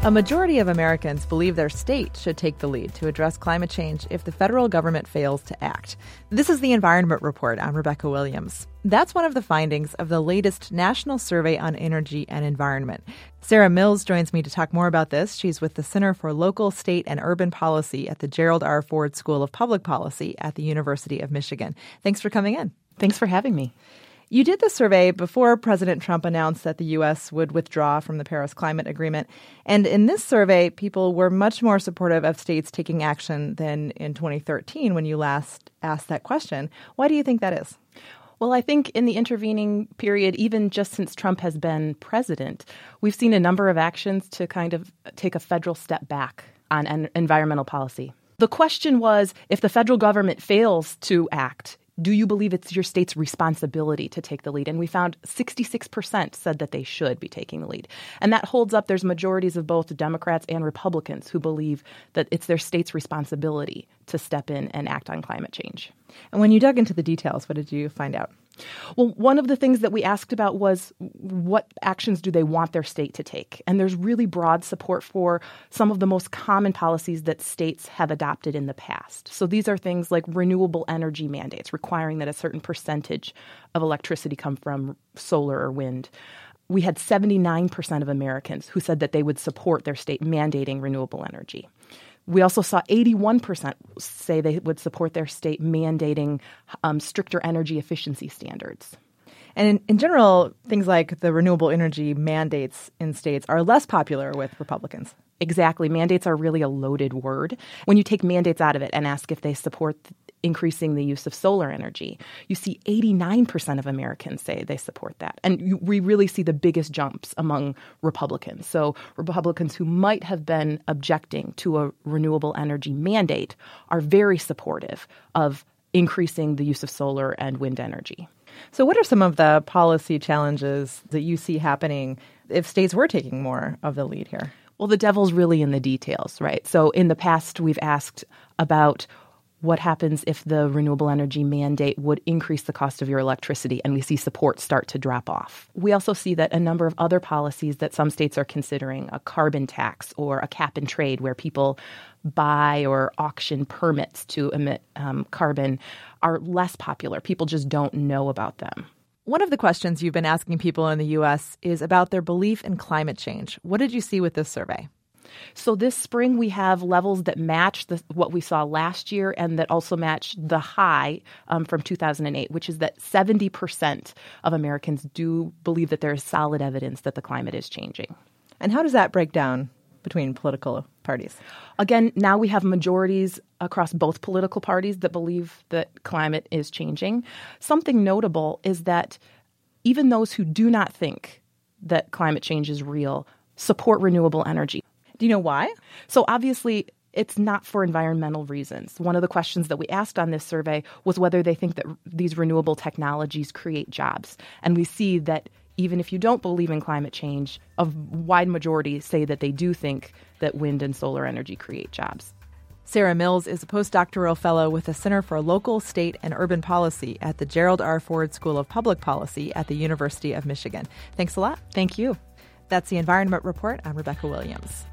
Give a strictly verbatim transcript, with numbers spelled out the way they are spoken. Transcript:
A majority of Americans believe their state should take the lead to address climate change if the federal government fails to act. This is the Environment Report. I'm Rebecca Williams. That's one of the findings of the latest National Survey on Energy and Environment. Sarah Mills joins me to talk more about this. She's with the Center for Local, State, and Urban Policy at the Gerald R. Ford School of Public Policy at the University of Michigan. Thanks for coming in. Thanks for having me. You did the survey before President Trump announced that the U S would withdraw from the Paris Climate Agreement. And in this survey, people were much more supportive of states taking action than in twenty thirteen when you last asked that question. Why do you think that is? Well, I think in the intervening period, even just since Trump has been president, we've seen a number of actions to kind of take a federal step back on en- environmental policy. The question was, if the federal government fails to act, do you believe it's your state's responsibility to take the lead? And we found sixty-six percent said that they should be taking the lead. And that holds up. There's majorities of both Democrats and Republicans who believe that it's their state's responsibility to step in and act on climate change. And when you dug into the details, what did you find out? Well, one of the things that we asked about was what actions do they want their state to take? And there's really broad support for some of the most common policies that states have adopted in the past. So these are things like renewable energy mandates, requiring that a certain percentage of electricity come from solar or wind. We had seventy-nine percent of Americans who said that they would support their state mandating renewable energy. We also saw eighty-one percent say they would support their state mandating um, stricter energy efficiency standards. And in, in general, things like the renewable energy mandates in states are less popular with Republicans. Exactly. Mandates are really a loaded word. When you take mandates out of it and ask if they support increasing the use of solar energy, you see eighty-nine percent of Americans say they support that. And you, we really see the biggest jumps among Republicans. So Republicans who might have been objecting to a renewable energy mandate are very supportive of increasing the use of solar and wind energy. So what are some of the policy challenges that you see happening if states were taking more of the lead here? Well, the devil's really in the details, right? So in the past, we've asked about what happens if the renewable energy mandate would increase the cost of your electricity, and we see support start to drop off. We also see that a number of other policies that some states are considering, a carbon tax or a cap and trade where people buy or auction permits to emit um, carbon, are less popular. People just don't know about them. One of the questions you've been asking people in the U S is about their belief in climate change. What did you see with this survey? So this spring, we have levels that match the, what we saw last year and that also match the high um, from two thousand eight, which is that seventy percent of Americans do believe that there is solid evidence that the climate is changing. And how does that break down between political parties? Again, now we have majorities across both political parties that believe that climate is changing. Something notable is that even those who do not think that climate change is real support renewable energy. Do you know why? So obviously, it's not for environmental reasons. One of the questions that we asked on this survey was whether they think that these renewable technologies create jobs. And we see that even if you don't believe in climate change, a wide majority say that they do think that wind and solar energy create jobs. Sarah Mills is a postdoctoral fellow with the Center for Local, State, and Urban Policy at the Gerald R. Ford School of Public Policy at the University of Michigan. Thanks a lot. Thank you. That's the Environment Report. I'm Rebecca Williams.